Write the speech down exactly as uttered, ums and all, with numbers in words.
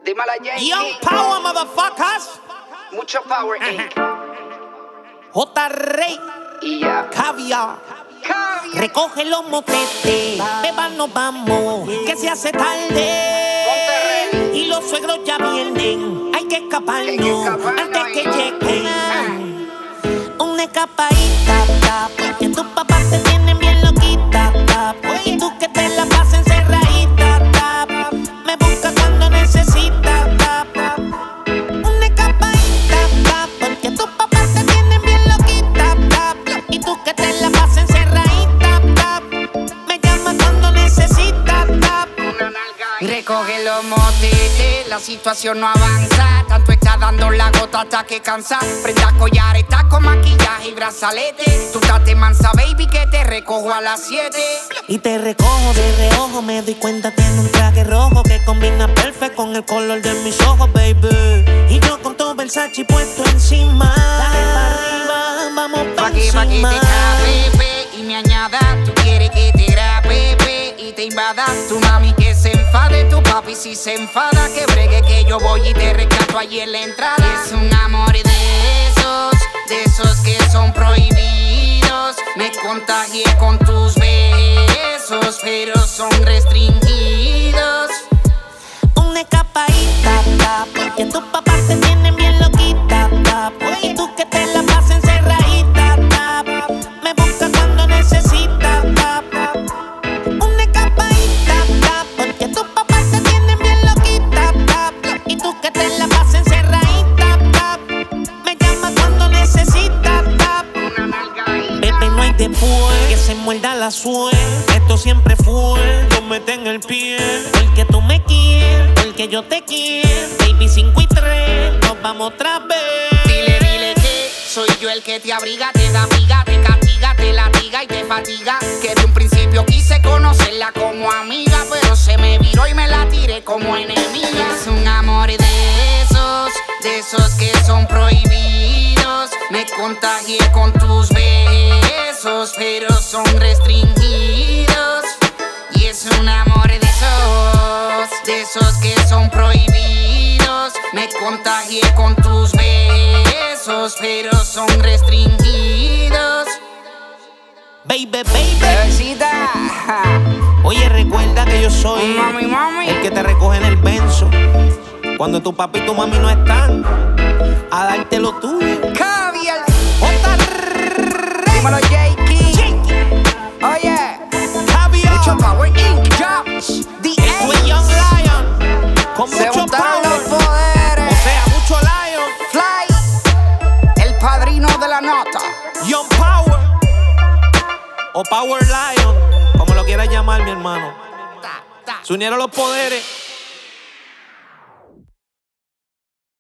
Dímala, J. Young Power, motherfuckers. Mucho power, incorporated. J. Rey. Y ya. Caviar. Caviar. Recoge los motetes. Beba, nos vamos. Que se hace tarde. Monterrey. Y los suegros ya vienen. Hay que escaparnos, Hay que escaparnos, antes que hijo. lleguen. Una escapadita, tap, que tus papás te tienen bien loquita, tap. Y tú que te la pasas encerradita, tap. Me buscas cuando necesitas, tap. Una escapadita, tap, porque tus papás te tienen bien loquita, tap. Y tú que te la pasas encerradita, tap. Me llamas cuando necesitas, tap. Recoge los motetes, la situación no avanza. Tanto está dando la gota hasta que cansa. Prenda collares, taco, maquillaje y brazalete. Tú date mansa, baby, que te recojo a las siete. Y te recojo de reojo, me doy cuenta tiene un traje rojo que combina perfecto con el color de mis ojos, baby. Y yo con todo Versace puesto encima. Dale pa' arriba, vamos pa' Pa' que, pa' que te cabe, y me añada. Tú quieres que te grabe, pe, y te invada. Tu mami que se enfade, tu papi si se enfada. Que bregue que yo voy y te rescato allí en la entrada. Es un amor de esos, de esos que son prohibidos. Me contagié con tus besos, pero son restringidos. Una escapadita, tap, porque tus papás te tienen bien loquita, tap. Y tú que te la pasas encerradita, tap. Me buscas cuando necesitas, tap. Una escapadita, tap, porque tus papás te tienen bien loquita, tap. Y tú que te la pasas encerradita, tap. Me llamas cuando necesitas, tap. Bebé, no hay después que se muerda la suerte. Esto siempre fue, yo mete en el pie. Porque tú me quieres, porque yo te quiero. Baby, cinco y tres, nos vamos otra vez. Dile, dile que soy yo el que te abriga, te da viga, te castiga, te latiga y te fatiga. Que de un principio quise conocerla como amiga, pero se me viró y me la tiré como enemiga. Es un amor de esos, de esos que son prohibidos. Me contagié con tus besos, pero son restringidos. Y es un amor de esos, de esos que son prohibidos. Me contagié con tus besos, pero son restringidos. Baby, baby. Bebecita. Oye, recuerda que yo soy Mami, mami. el que te recoge en el benzo. Cuando tu papi y tu mami no están, a darte lo tuyo. Caviar. J. Dímelo, J. Oye. Caviar. Mucho power, ink, ya. The Esto es Young Lion. Con Se mucho juntaron los power. poderes. O sea, mucho Lion. Fly. El padrino de la nota. Young Power. O Power Lion. Como lo quieras llamar, mi hermano. Ta, ta. Se unieron los poderes.